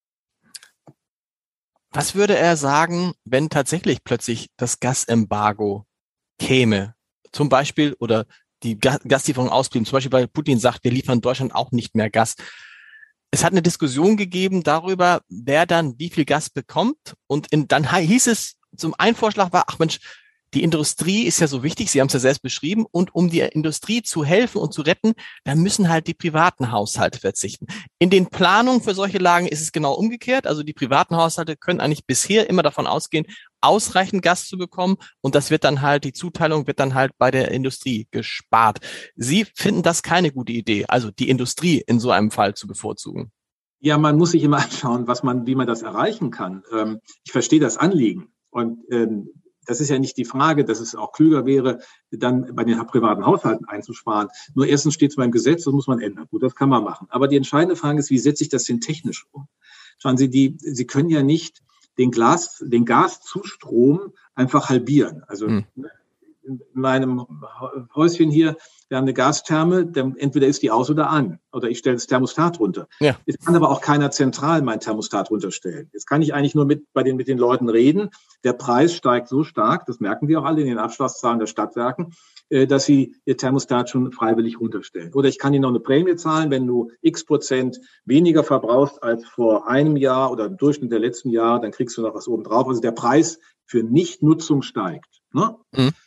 Was würde er sagen, wenn tatsächlich plötzlich das Gasembargo käme? Zum Beispiel, oder die Gaslieferung ausblieben. Zum Beispiel, weil Putin sagt, wir liefern Deutschland auch nicht mehr Gas. Es hat eine Diskussion gegeben darüber, wer dann wie viel Gas bekommt. Und dann hieß es, ein Vorschlag war, ach Mensch, die Industrie ist ja so wichtig, Sie haben es ja selbst beschrieben, und um die Industrie zu helfen und zu retten, dann müssen halt die privaten Haushalte verzichten. In den Planungen für solche Lagen ist es genau umgekehrt. Also die privaten Haushalte können eigentlich bisher immer davon ausgehen, ausreichend Gas zu bekommen, und das wird dann halt, die Zuteilung wird dann halt bei der Industrie gespart. Sie finden das keine gute Idee, also die Industrie in so einem Fall zu bevorzugen? Ja, man muss sich immer anschauen, wie man das erreichen kann. Ich verstehe das Anliegen und das ist ja nicht die Frage, dass es auch klüger wäre, dann bei den privaten Haushalten einzusparen. Nur erstens steht es beim Gesetz, das muss man ändern. Gut, das kann man machen. Aber die entscheidende Frage ist, wie setze ich das denn technisch um? Schauen Sie, Sie können ja nicht den Gaszustrom einfach halbieren. Also in meinem Häuschen hier, wir haben eine Gastherme, entweder ist die aus oder an. Oder ich stelle das Thermostat runter. Ja. Es kann aber auch keiner zentral mein Thermostat runterstellen. Jetzt kann ich eigentlich nur mit den Leuten reden. Der Preis steigt so stark, das merken wir auch alle in den Abschlagszahlen der Stadtwerken, dass sie ihr Thermostat schon freiwillig runterstellen. Oder ich kann ihnen noch eine Prämie zahlen, wenn du X% weniger verbrauchst als vor einem Jahr oder im Durchschnitt der letzten Jahre, dann kriegst du noch was oben drauf. Also der Preis für Nichtnutzung steigt. Ne?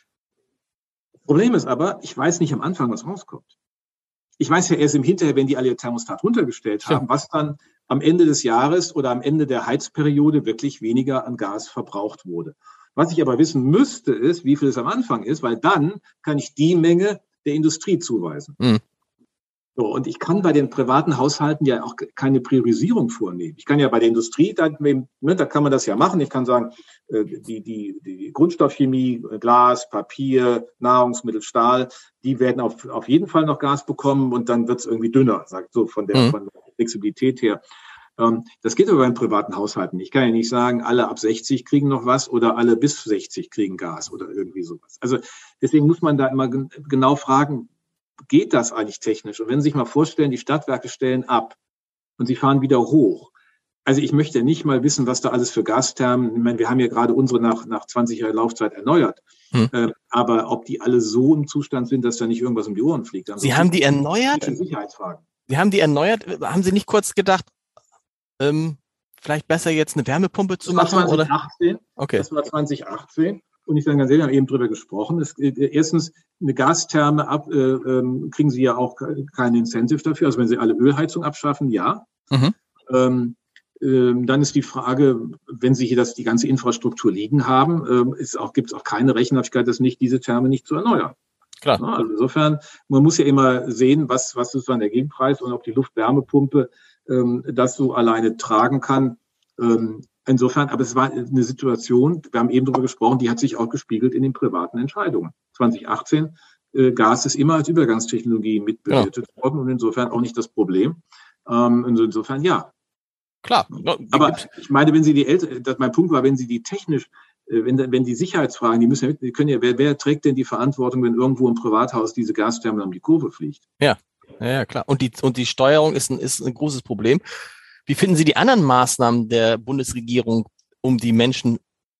Problem ist aber, ich weiß nicht am Anfang, was rauskommt. Ich weiß ja erst im Hinterher, wenn die alle ihr Thermostat runtergestellt haben, was dann am Ende des Jahres oder am Ende der Heizperiode wirklich weniger an Gas verbraucht wurde. Was ich aber wissen müsste, ist, wie viel es am Anfang ist, weil dann kann ich die Menge der Industrie zuweisen. So, und ich kann bei den privaten Haushalten ja auch keine Priorisierung vornehmen. Ich kann ja bei der Industrie, da kann man das ja machen. Ich kann sagen, die Grundstoffchemie, Glas, Papier, Nahrungsmittel, Stahl, die werden auf jeden Fall noch Gas bekommen und dann wird es irgendwie dünner, sagt so von der Flexibilität her. Das geht aber bei den privaten Haushalten. Ich kann ja nicht sagen, alle ab 60 kriegen noch was oder alle bis 60 kriegen Gas oder irgendwie sowas. Also deswegen muss man da immer genau fragen, geht das eigentlich technisch? Und wenn Sie sich mal vorstellen, die Stadtwerke stellen ab und sie fahren wieder hoch. Also ich möchte nicht mal wissen, was da alles für Gasthermen, ich meine, wir haben ja gerade unsere nach 20 Jahren Laufzeit erneuert. Aber ob die alle so im Zustand sind, dass da nicht irgendwas um die Ohren fliegt. Sie haben die erneuert? Sicherheitsfragen. Sie haben die erneuert? Haben Sie nicht kurz gedacht, vielleicht besser jetzt eine Wärmepumpe zu machen? 2018, oder? Okay. Das war 2018. Und ich sage ganz ehrlich, wir haben eben drüber gesprochen. Erstens, eine Gastherme kriegen Sie ja auch kein Incentive dafür. Also wenn Sie alle Ölheizung abschaffen, ja. Dann ist die Frage, wenn Sie hier die ganze Infrastruktur liegen haben, gibt es auch keine Rechenhaftigkeit, diese Therme nicht zu erneuern. Klar. Ja, also insofern, man muss ja immer sehen, was ist dann der Gegenpreis und ob die Luftwärmepumpe das so alleine tragen kann. Insofern, aber es war eine Situation, wir haben eben darüber gesprochen, die hat sich auch gespiegelt in den privaten Entscheidungen. 2018, Gas ist immer als Übergangstechnologie mitbewertet worden und insofern auch nicht das Problem. Insofern ja. Klar. Aber ich meine, wenn Sie mein Punkt war, wenn Sie die technisch, wenn die Sicherheitsfragen, wer trägt denn die Verantwortung, wenn irgendwo im Privathaus diese Gastherme um die Kurve fliegt? Ja, klar. Und die Steuerung ist ein großes Problem. Wie finden Sie die anderen Maßnahmen der Bundesregierung, um die Menschen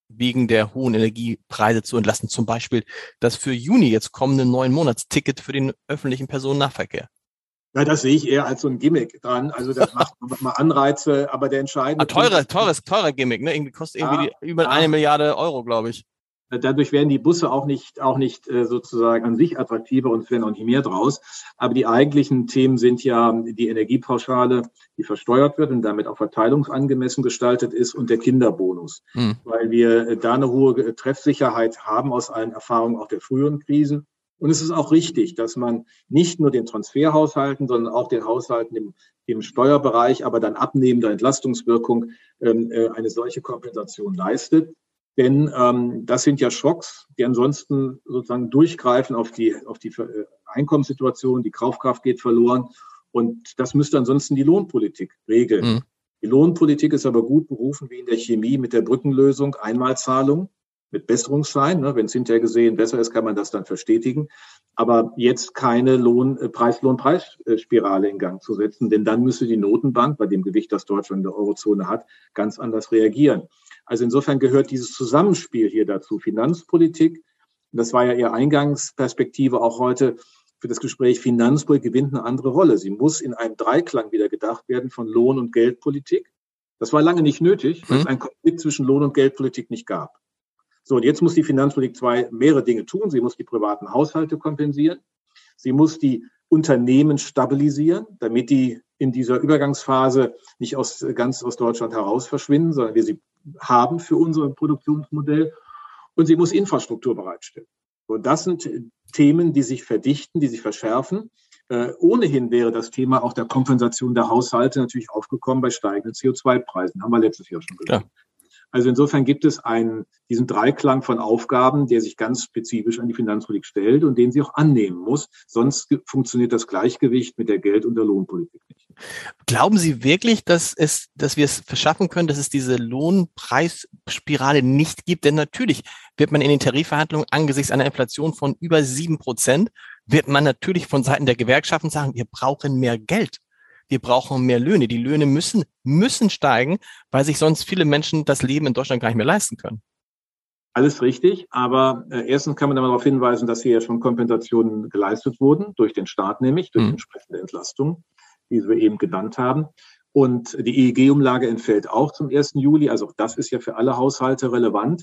wegen der hohen Energiepreise zu entlasten. Zum Beispiel das für Juni jetzt kommende 9-Monats-Ticket für den öffentlichen Personennahverkehr. Ja, das sehe ich eher als so ein Gimmick dran. Also das macht mal Anreize, aber der entscheidende teurer Gimmick, ne? Irgendwie kostet über 1 Milliarde Euro, glaube ich. Dadurch werden die Busse auch nicht sozusagen an sich attraktiver und es werden auch nicht mehr draus. Aber die eigentlichen Themen sind ja die Energiepauschale, die versteuert wird und damit auch verteilungsangemessen gestaltet ist, und der Kinderbonus. Weil wir da eine hohe Treffsicherheit haben aus allen Erfahrungen auch der früheren Krisen. Und es ist auch richtig, dass man nicht nur den Transferhaushalten, sondern auch den Haushalten im Steuerbereich, aber dann abnehmender Entlastungswirkung eine solche Kompensation leistet. Denn das sind ja Schocks, die ansonsten sozusagen durchgreifen auf die Einkommenssituation, die Kaufkraft geht verloren. Und das müsste ansonsten die Lohnpolitik regeln. Die Lohnpolitik ist aber gut berufen, wie in der Chemie, mit der Brückenlösung, Einmalzahlung, mit Besserungsschein. Wenn es hinterher gesehen besser ist, kann man das dann verstetigen. Aber jetzt keine Preisspirale in Gang zu setzen, denn dann müsste die Notenbank, bei dem Gewicht, das Deutschland in der Eurozone hat, ganz anders reagieren. Also insofern gehört dieses Zusammenspiel hier dazu. Finanzpolitik, das war ja Ihre Eingangsperspektive auch heute für das Gespräch, Finanzpolitik gewinnt eine andere Rolle. Sie muss in einem Dreiklang wieder gedacht werden von Lohn- und Geldpolitik. Das war lange nicht nötig, weil es einen Konflikt zwischen Lohn- und Geldpolitik nicht gab. So, und jetzt muss die Finanzpolitik mehrere Dinge tun. Sie muss die privaten Haushalte kompensieren. Sie muss die Unternehmen stabilisieren, damit die in dieser Übergangsphase nicht ganz aus Deutschland heraus verschwinden, sondern wir sie haben für unser Produktionsmodell. Und sie muss Infrastruktur bereitstellen. Und das sind Themen, die sich verdichten, die sich verschärfen. Ohnehin wäre das Thema auch der Kompensation der Haushalte natürlich aufgekommen bei steigenden CO2-Preisen. Haben wir letztes Jahr schon gesagt. Ja. Also insofern gibt es diesen Dreiklang von Aufgaben, der sich ganz spezifisch an die Finanzpolitik stellt und den sie auch annehmen muss. Sonst funktioniert das Gleichgewicht mit der Geld- und der Lohnpolitik nicht. Glauben Sie wirklich, dass wir es verschaffen können, dass es diese Lohnpreisspirale nicht gibt? Denn natürlich wird man in den Tarifverhandlungen angesichts einer Inflation von über 7%, wird man natürlich von Seiten der Gewerkschaften sagen, wir brauchen mehr Geld. Wir brauchen mehr Löhne. Die Löhne müssen steigen, weil sich sonst viele Menschen das Leben in Deutschland gar nicht mehr leisten können. Alles richtig, aber erstens kann man darauf hinweisen, dass hier ja schon Kompensationen geleistet wurden, durch den Staat nämlich, durch entsprechende Entlastungen, die wir eben genannt haben. Und die EEG-Umlage entfällt auch zum 1. Juli, also auch das ist ja für alle Haushalte relevant.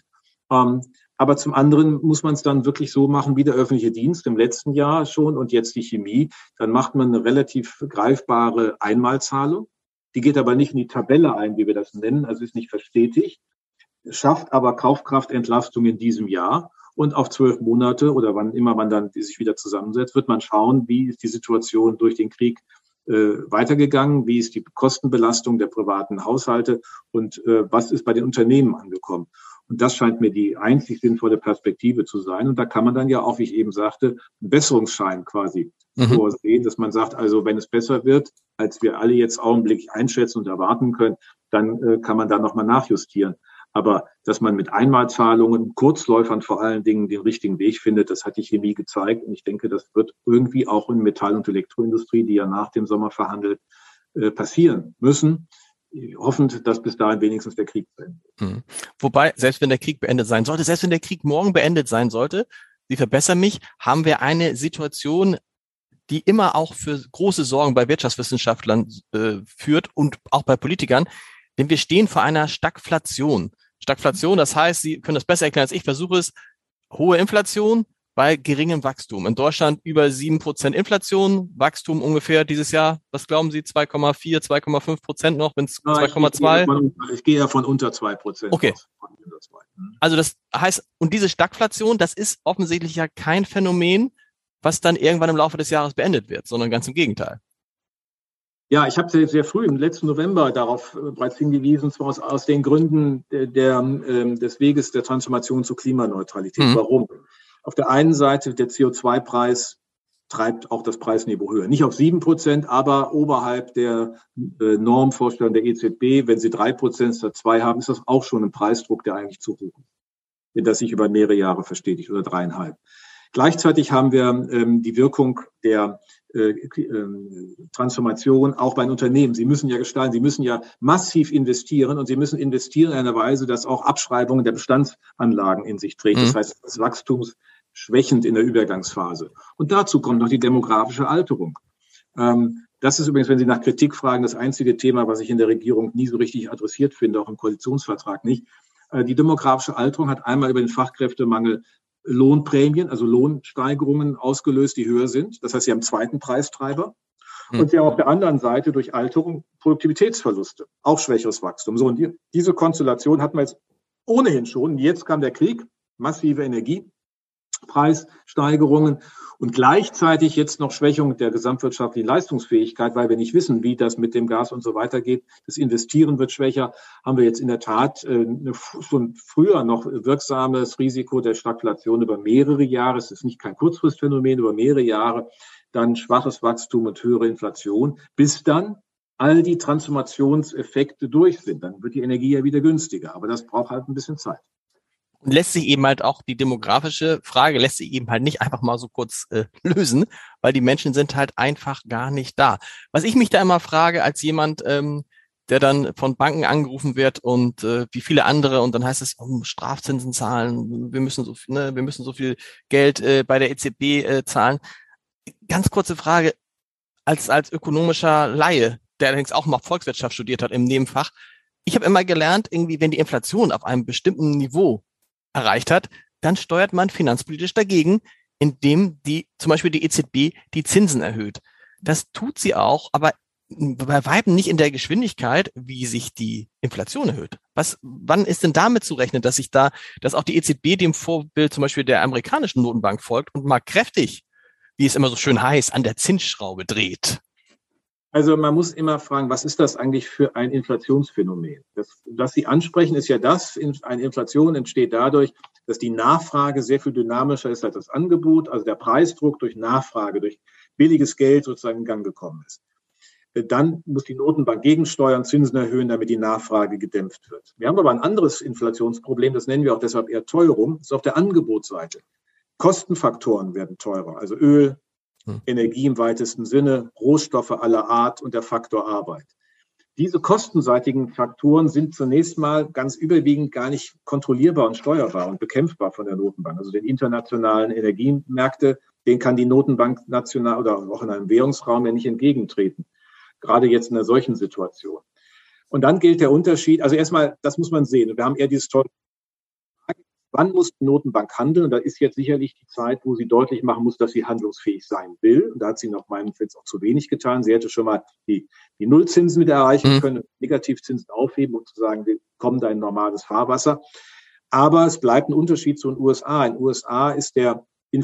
Aber zum anderen muss man es dann wirklich so machen wie der öffentliche Dienst im letzten Jahr schon und jetzt die Chemie. Dann macht man eine relativ greifbare Einmalzahlung. Die geht aber nicht in die Tabelle ein, wie wir das nennen, also ist nicht verstetigt, schafft aber Kaufkraftentlastung in diesem Jahr. Und auf 12 Monate oder wann immer man dann sich wieder zusammensetzt, wird man schauen, wie ist die Situation durch den Krieg weitergegangen, wie ist die Kostenbelastung der privaten Haushalte und was ist bei den Unternehmen angekommen. Und das scheint mir die einzig sinnvolle Perspektive zu sein. Und da kann man dann ja auch, wie ich eben sagte, einen Besserungsschein quasi vorsehen, dass man sagt, also wenn es besser wird, als wir alle jetzt augenblicklich einschätzen und erwarten können, dann kann man da nochmal nachjustieren. Aber dass man mit Einmalzahlungen, Kurzläufern vor allen Dingen den richtigen Weg findet, das hat die Chemie gezeigt. Und ich denke, das wird irgendwie auch in Metall- und Elektroindustrie, die ja nach dem Sommer verhandelt, passieren müssen. Hoffend, dass bis dahin wenigstens der Krieg beendet. Wobei, selbst wenn der Krieg beendet sein sollte, selbst wenn der Krieg morgen beendet sein sollte, Sie verbessern mich, haben wir eine Situation, die immer auch für große Sorgen bei Wirtschaftswissenschaftlern führt und auch bei Politikern, denn wir stehen vor einer Stagflation. Stagflation, das heißt, Sie können das besser erklären als ich, versuche es, hohe Inflation bei geringem Wachstum. In Deutschland über 7% Inflation, Wachstum ungefähr dieses Jahr, was glauben Sie, 2,4, 2,5% noch, wenn es 2,2? Ich gehe ja von unter 2%. Okay. Also das heißt, und diese Stagflation, das ist offensichtlich ja kein Phänomen, was dann irgendwann im Laufe des Jahres beendet wird, sondern ganz im Gegenteil. Ja, ich habe sehr früh im letzten November darauf bereits hingewiesen, zwar aus den Gründen des Weges der Transformation zur Klimaneutralität. Warum? Auf der einen Seite der CO2-Preis treibt auch das Preisniveau höher. Nicht auf 7%, aber oberhalb der Normvorstellung der EZB. Wenn Sie 3% statt 2 haben, ist das auch schon ein Preisdruck, der eigentlich zu hoch ist, wenn das sich über mehrere Jahre verstetigt oder 3,5. Gleichzeitig haben wir die Wirkung der Transformation auch bei Unternehmen. Sie müssen ja gestalten, sie müssen ja massiv investieren und sie müssen investieren in einer Weise, dass auch Abschreibungen der Bestandsanlagen in sich trägt. Das heißt, das wachstumsschwächend in der Übergangsphase. Und dazu kommt noch die demografische Alterung. Das ist übrigens, wenn Sie nach Kritik fragen, das einzige Thema, was ich in der Regierung nie so richtig adressiert finde, auch im Koalitionsvertrag nicht. Die demografische Alterung hat einmal über den Fachkräftemangel Lohnprämien, also Lohnsteigerungen ausgelöst, die höher sind. Das heißt, Sie haben einen zweiten Preistreiber. Und Sie haben auf der anderen Seite durch Alterung Produktivitätsverluste, auch schwächeres Wachstum. So, und diese Konstellation hatten wir jetzt ohnehin schon. Jetzt kam der Krieg, massive Energiepreissteigerungen und gleichzeitig jetzt noch Schwächung der gesamtwirtschaftlichen Leistungsfähigkeit, weil wir nicht wissen, wie das mit dem Gas und so weiter geht. Das Investieren wird schwächer. Haben wir jetzt in der Tat schon früher noch wirksames Risiko der Stagflation über mehrere Jahre. Es ist nicht kein Kurzfristphänomen, über mehrere Jahre. Dann schwaches Wachstum und höhere Inflation, bis dann all die Transformationseffekte durch sind. Dann wird die Energie ja wieder günstiger. Aber das braucht halt ein bisschen Zeit. Und lässt sich eben halt auch die demografische Frage, lässt sich eben halt nicht einfach mal so kurz lösen, weil die Menschen sind halt einfach gar nicht da. Was ich mich da immer frage, als jemand, der dann von Banken angerufen wird und wie viele andere, und dann heißt es, Strafzinsen zahlen, wir müssen so viel Geld bei der EZB zahlen. Ganz kurze Frage, als ökonomischer Laie, der allerdings auch mal Volkswirtschaft studiert hat im Nebenfach, ich habe immer gelernt, irgendwie, wenn die Inflation auf einem bestimmten Niveau erreicht hat, dann steuert man finanzpolitisch dagegen, indem zum Beispiel die EZB die Zinsen erhöht. Das tut sie auch, aber bei Weitem nicht in der Geschwindigkeit, wie sich die Inflation erhöht. Wann ist denn damit zu rechnen, dass auch die EZB dem Vorbild zum Beispiel der amerikanischen Notenbank folgt und mal kräftig, wie es immer so schön heißt, an der Zinsschraube dreht? Also man muss immer fragen, was ist das eigentlich für ein Inflationsphänomen? Das Sie ansprechen, ist ja das, eine Inflation entsteht dadurch, dass die Nachfrage sehr viel dynamischer ist als das Angebot, also der Preisdruck durch Nachfrage, durch billiges Geld sozusagen in Gang gekommen ist. Dann muss die Notenbank gegensteuern, Zinsen erhöhen, damit die Nachfrage gedämpft wird. Wir haben aber ein anderes Inflationsproblem, das nennen wir auch deshalb eher Teuerung, das ist auf der Angebotsseite. Kostenfaktoren werden teurer, also Öl, Energie im weitesten Sinne, Rohstoffe aller Art und der Faktor Arbeit. Diese kostenseitigen Faktoren sind zunächst mal ganz überwiegend gar nicht kontrollierbar und steuerbar und bekämpfbar von der Notenbank. Also den internationalen Energiemärkte, denen kann die Notenbank national oder auch in einem Währungsraum ja nicht entgegentreten. Gerade jetzt in einer solchen Situation. Und dann gilt der Unterschied, also erstmal, das muss man sehen. Wir haben eher dieses tolle, wann muss die Notenbank handeln? Und da ist jetzt sicherlich die Zeit, wo sie deutlich machen muss, dass sie handlungsfähig sein will. Und da hat sie nach meinem Empfinden auch zu wenig getan. Sie hätte schon mal die Nullzinsen wieder erreichen können, Negativzinsen aufheben und zu sagen, wir kommen da in normales Fahrwasser. Aber es bleibt ein Unterschied zu den USA. In den USA ist der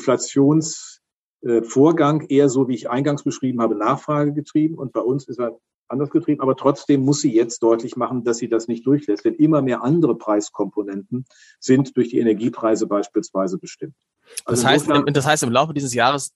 Inflationsvorgang eher so, wie ich eingangs beschrieben habe, Nachfrage getrieben. Und bei uns ist er anders getrieben, aber trotzdem muss sie jetzt deutlich machen, dass sie das nicht durchlässt, denn immer mehr andere Preiskomponenten sind durch die Energiepreise beispielsweise bestimmt. Also das heißt, im Laufe dieses Jahres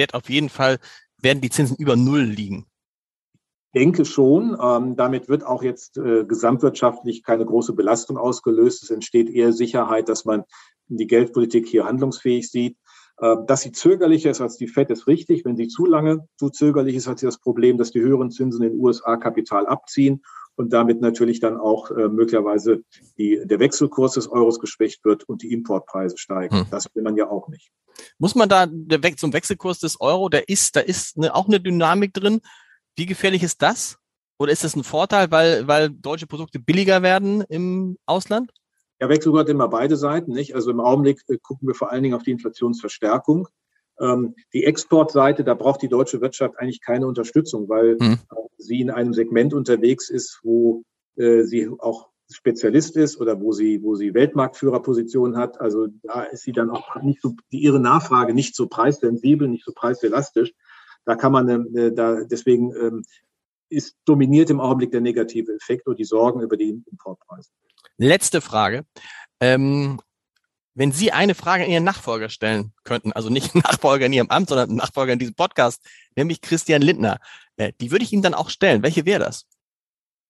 werden die Zinsen über Null liegen. Ich denke schon. Damit wird auch jetzt gesamtwirtschaftlich keine große Belastung ausgelöst. Es entsteht eher Sicherheit, dass man die Geldpolitik hier handlungsfähig sieht. Dass sie zögerlicher ist als die FED, ist richtig. Wenn sie zu lange zu zögerlich ist, hat sie das Problem, dass die höheren Zinsen in den USA Kapital abziehen und damit natürlich dann auch möglicherweise der Wechselkurs des Euros geschwächt wird und die Importpreise steigen. Das will man ja auch nicht. Muss man da zum Wechselkurs des Euro, da ist auch eine Dynamik drin. Wie gefährlich ist das? Oder ist das ein Vorteil, weil deutsche Produkte billiger werden im Ausland? Ja, Wechselkurs hat immer beide Seiten, nicht? Also im Augenblick gucken wir vor allen Dingen auf die Inflationsverstärkung. Die Exportseite, da braucht die deutsche Wirtschaft eigentlich keine Unterstützung, weil sie in einem Segment unterwegs ist, wo sie auch Spezialist ist oder wo sie Weltmarktführerposition hat. Also da ist sie dann auch nicht so, ihre Nachfrage nicht so preissensibel, nicht so preiselastisch. Da kann man, deswegen dominiert im Augenblick der negative Effekt und die Sorgen über die Importpreise. Letzte Frage. Wenn Sie eine Frage an Ihren Nachfolger stellen könnten, also nicht Nachfolger in Ihrem Amt, sondern Nachfolger in diesem Podcast, nämlich Christian Lindner, die würde ich Ihnen dann auch stellen. Welche wäre das?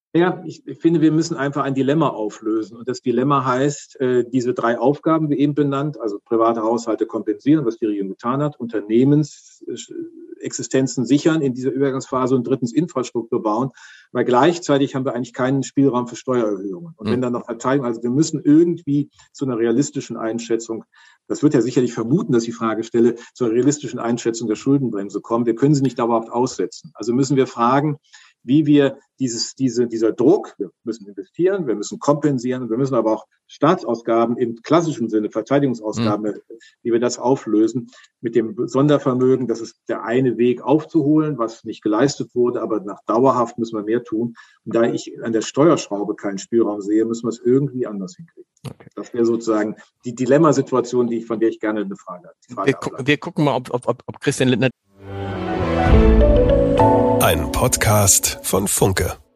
Ja, ich finde, wir müssen einfach ein Dilemma auflösen. Und das Dilemma heißt, diese 3 Aufgaben, wie eben benannt, also private Haushalte kompensieren, was die Regierung getan hat, Unternehmensexistenzen sichern in dieser Übergangsphase und drittens Infrastruktur bauen, weil gleichzeitig haben wir eigentlich keinen Spielraum für Steuererhöhungen. Und wenn dann noch Verteilung, also wir müssen irgendwie zu einer realistischen Einschätzung, das wird ja sicherlich vermuten, dass ich die Frage stelle, zu einer realistischen Einschätzung der Schuldenbremse kommen. Wir können sie nicht dauerhaft aussetzen. Also müssen wir fragen, wie wir dieser Druck, wir müssen investieren, wir müssen kompensieren, wir müssen aber auch Staatsausgaben im klassischen Sinne, Verteidigungsausgaben, wie wir das auflösen mit dem Sondervermögen. Das ist der eine Weg aufzuholen, was nicht geleistet wurde, aber nach dauerhaft müssen wir mehr tun. Und da ich an der Steuerschraube keinen Spielraum sehe, müssen wir es irgendwie anders hinkriegen. Okay. Das wäre sozusagen die Dilemmasituation, von der ich gerne eine Frage habe. Wir gucken mal, ob Christian Lindner. Ein Podcast von Funke.